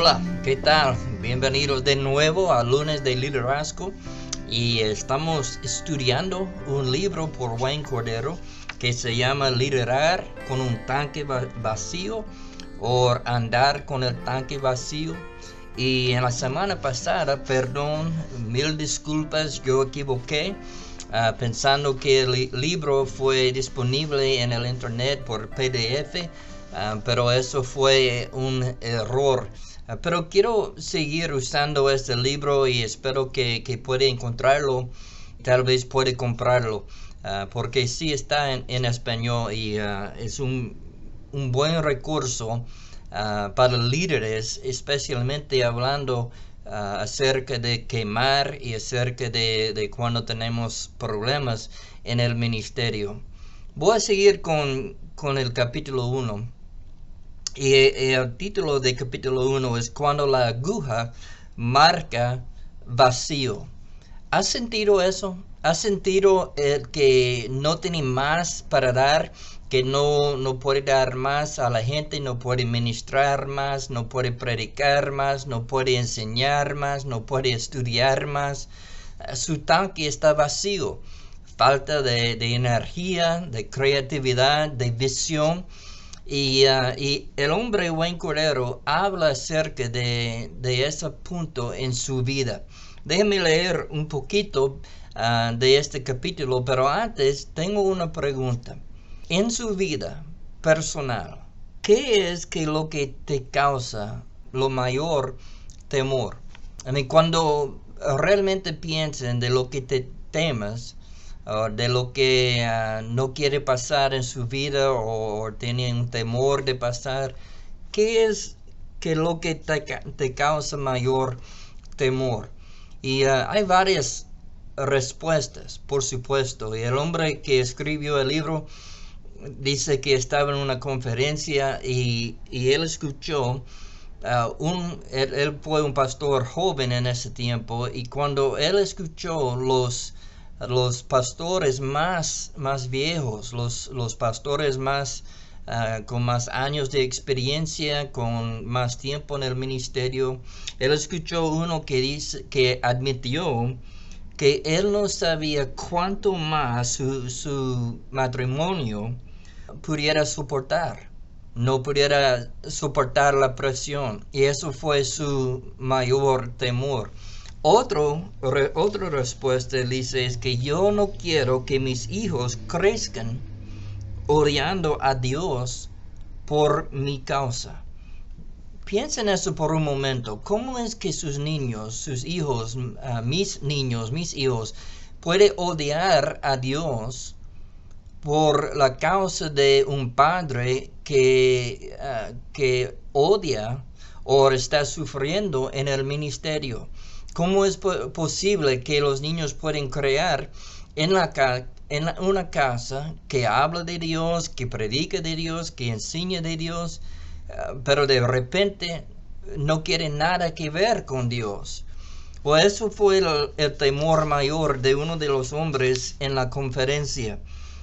Hola, ¿qué tal? Bienvenidos de nuevo a Lunes de Liderazgo y estamos estudiando un libro por Wayne Cordeiro que se llama Liderar con un tanque vacío o Andar con el tanque vacío. Y en la semana pasada, perdón, mil disculpas, yo equivoqué pensando que el libro fue disponible en el internet por PDF, pero eso fue un error. Pero quiero seguir usando este libro y espero que pueda encontrarlo, tal vez puede comprarlo, porque sí está en español y es un buen recurso para líderes, especialmente hablando acerca de quemar y acerca de cuando tenemos problemas en el ministerio. Voy a seguir con el capítulo 1. Y el título de capítulo 1 es Cuando la aguja marca vacío. ¿Has sentido eso? ¿Has sentido que no tiene más para dar? Que no puede dar más a la gente, no puede ministrar más, no puede predicar más, no puede enseñar más, no puede estudiar más. Su tanque está vacío. Falta de energía, de creatividad, de visión. Y el hombre Wayne Cordeiro habla acerca de ese punto en su vida. Déjeme leer un poquito de este capítulo, pero antes tengo una pregunta. En su vida personal, ¿qué es lo que te causa lo mayor temor? Cuando realmente piensen de lo que te temas, de lo que no quiere pasar en su vida o tiene un temor de pasar, ¿qué es lo que te causa mayor temor? Y hay varias respuestas, por supuesto. Y el hombre que escribió el libro dice que estaba en una conferencia y él escuchó, él fue un pastor joven en ese tiempo, y cuando él escuchó los pastores más viejos, los pastores con más años de experiencia, con más tiempo en el ministerio, él escuchó uno que admitió que él no sabía cuánto más su matrimonio pudiera soportar. No pudiera soportar la presión, y eso fue su mayor temor. Otra respuesta dice es que yo no quiero que mis hijos crezcan odiando a Dios por mi causa. Piensen eso por un momento. ¿Cómo es que sus hijos, mis hijos, pueden odiar a Dios por la causa de un padre que odia o está sufriendo en el ministerio? ¿Cómo es posible que los niños pueden crear en una casa que habla de Dios, que predica de Dios, que enseña de Dios, pero de repente no quieren nada que ver con Dios? Pues eso fue el temor mayor de uno de los hombres en la conferencia.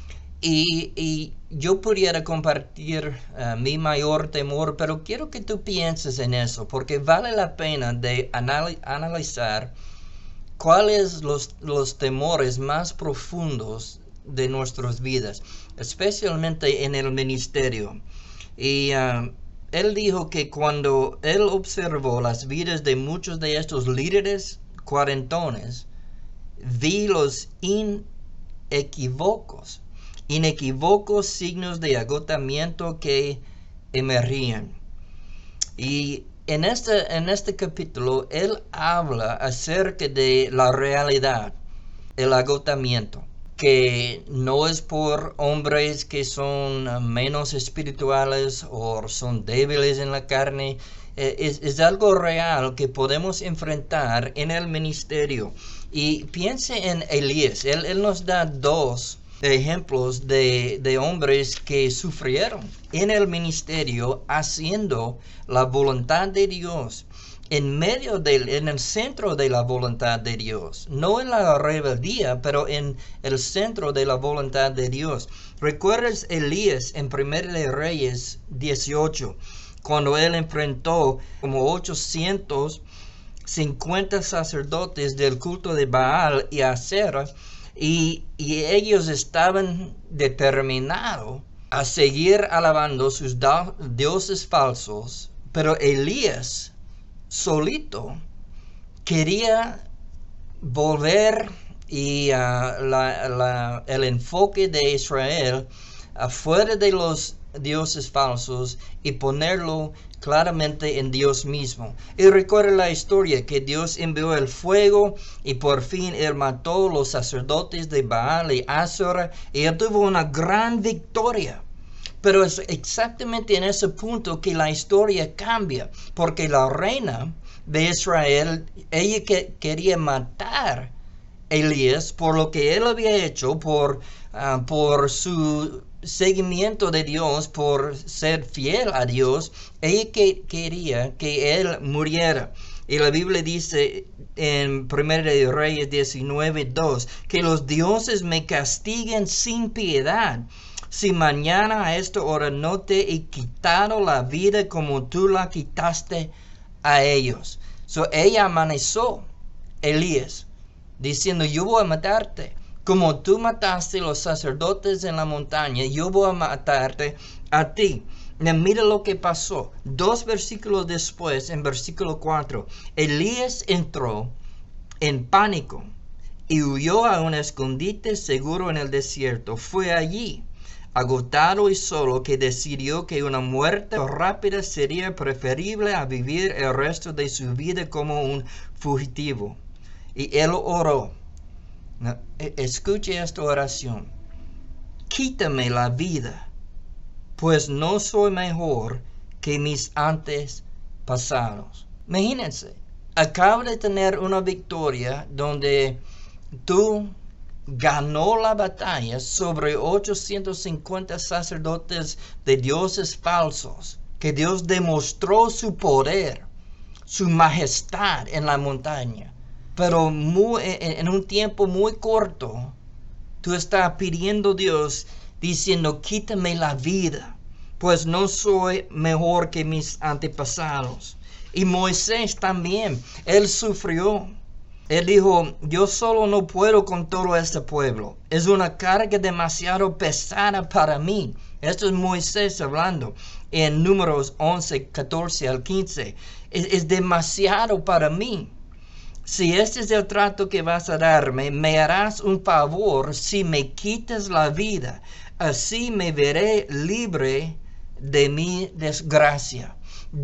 Y yo pudiera compartir mi mayor temor, pero quiero que tú pienses en eso, porque vale la pena de analizar cuáles los temores más profundos de nuestras vidas, especialmente en el ministerio. Y él dijo que cuando él observó las vidas de muchos de estos líderes cuarentones, vi los inequívocos signos de agotamiento que emergían. Y en este capítulo él habla acerca de la realidad, el agotamiento, que no es por hombres que son menos espirituales o son débiles en la carne. Es algo real que podemos enfrentar en el ministerio. Y piense en Elías. Él nos da dos ejemplos de hombres que sufrieron en el ministerio haciendo la voluntad de Dios, en el centro de la voluntad de Dios, no en la rebeldía, pero en el centro de la voluntad de Dios. ¿Recuerdas Elías en 1 Reyes 18? cuando él enfrentó como 850 sacerdotes del culto de Baal y Asera, y ellos estaban determinados a seguir alabando sus dioses falsos, pero Elías solito quería volver y el enfoque de Israel afuera de los dioses falsos y ponerlo claramente en Dios mismo. Y recuerda la historia que Dios envió el fuego y por fin él mató los sacerdotes de Baal y Asera y él tuvo una gran victoria. Pero es exactamente en ese punto que la historia cambia, porque la reina de Israel, ella quería matar a Elías por lo que él había hecho, por su seguimiento de Dios, por ser fiel a Dios. Ella quería que él muriera. Y la Biblia dice en 1 de Reyes 19:2 que los dioses me castiguen sin piedad si mañana a esta hora no te he quitado la vida como tú la quitaste a ellos. Ella amenazó a Elías diciendo, yo voy a matarte. Como tú mataste a los sacerdotes en la montaña, yo voy a matarte a ti. Y mira lo que pasó. 2 versículos después, en versículo 4, Elías entró en pánico y huyó a un escondite seguro en el desierto. Fue allí, agotado y solo, que decidió que una muerte rápida sería preferible a vivir el resto de su vida como un fugitivo. Y él oró. Escuche esta oración. Quítame la vida, pues no soy mejor que mis antepasados. Imagínense, acaba de tener una victoria donde tú ganó la batalla sobre 850 sacerdotes de dioses falsos, que Dios demostró su poder, su majestad en la montaña. Pero en un tiempo muy corto, tú estás pidiendo a Dios, diciendo, quítame la vida, pues no soy mejor que mis antepasados. Y Moisés también, él sufrió. Él dijo, yo solo no puedo con todo este pueblo. Es una carga demasiado pesada para mí. Esto es Moisés hablando en Números 11, 14 al 15. Es demasiado para mí. Si este es el trato que vas a darme, me harás un favor si me quitas la vida. Así me veré libre de mi desgracia.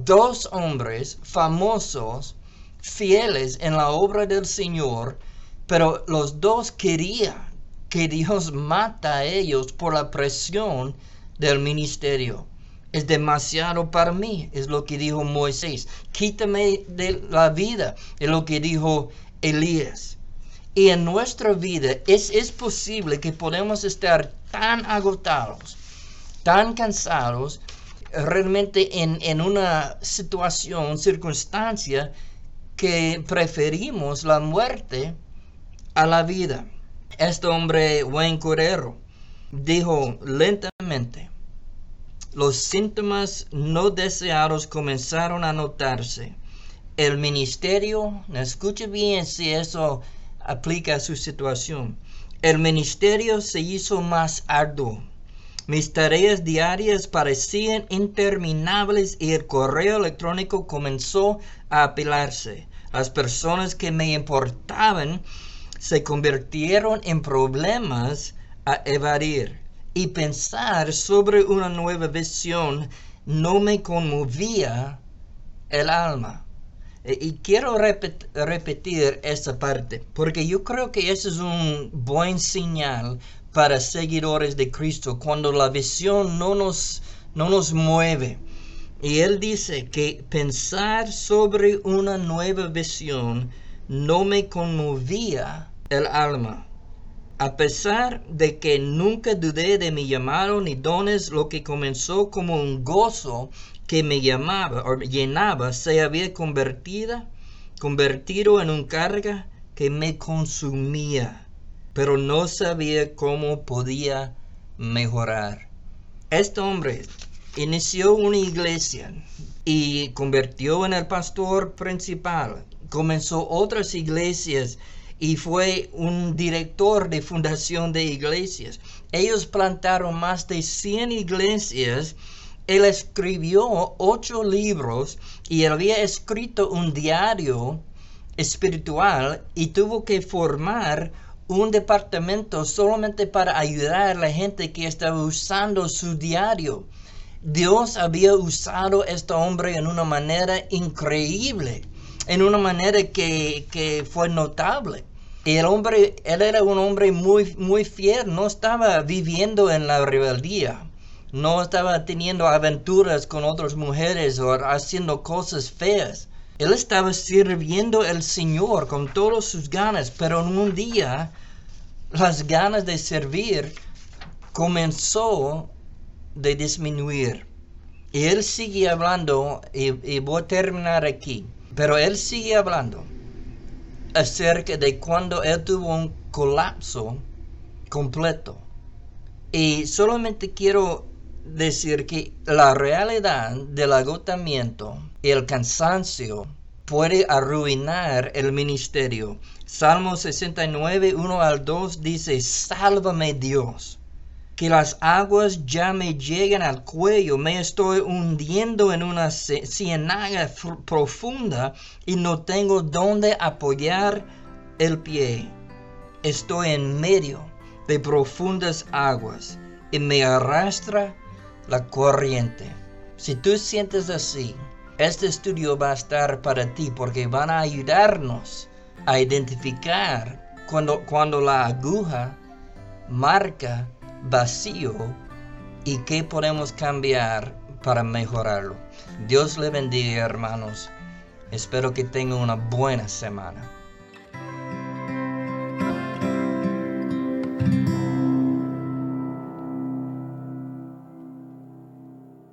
2 hombres famosos, fieles en la obra del Señor, pero los dos querían que Dios mata a ellos por la presión del ministerio. Es demasiado para mí, es lo que dijo Moisés. Quítame de la vida, es lo que dijo Elías. Y en nuestra vida es posible que podemos estar tan agotados, tan cansados, realmente en una situación, circunstancia, que preferimos la muerte a la vida. Este hombre, Wayne Cordeiro, dijo lentamente, los síntomas no deseados comenzaron a notarse. El ministerio, escuche bien si eso aplica a su situación. El ministerio se hizo más arduo. Mis tareas diarias parecían interminables y el correo electrónico comenzó a apilarse. Las personas que me importaban se convirtieron en problemas a evadir. Y pensar sobre una nueva visión no me conmovía el alma. Y quiero repetir esa parte, porque yo creo que eso es un buen señal para seguidores de Cristo, cuando la visión no nos mueve. Y él dice que pensar sobre una nueva visión no me conmovía el alma. A pesar de que nunca dudé de mi llamado ni dones, lo que comenzó como un gozo que me llenaba, se había convertido en un carga que me consumía, pero no sabía cómo podía mejorar. Este hombre inició una iglesia y convirtió en el pastor principal. Comenzó otras iglesias y fue un director de fundación de iglesias. Ellos plantaron más de 100 iglesias. Él escribió 8 libros y él había escrito un diario espiritual y tuvo que formar un departamento solamente para ayudar a la gente que estaba usando su diario. Dios había usado a este hombre en una manera increíble, en una manera que fue notable. Y él era un hombre muy fiel, no estaba viviendo en la rebeldía, no estaba teniendo aventuras con otras mujeres o haciendo cosas feas. Él estaba sirviendo al Señor con todas sus ganas, pero en un día las ganas de servir comenzó de disminuir. Y él sigue hablando, y voy a terminar aquí, pero él sigue hablando acerca de cuando él tuvo un colapso completo. Y solamente quiero decir que la realidad del agotamiento y el cansancio puede arruinar el ministerio. Salmo 69, 1 al 2 dice: sálvame Dios, que las aguas ya me llegan al cuello, me estoy hundiendo en una ciénaga profunda y no tengo dónde apoyar el pie. Estoy en medio de profundas aguas y me arrastra la corriente. Si tú sientes así, este estudio va a estar para ti, porque van a ayudarnos a identificar cuando la aguja marca vacío y qué podemos cambiar para mejorarlo. Dios le bendiga, hermanos. Espero que tengan una buena semana.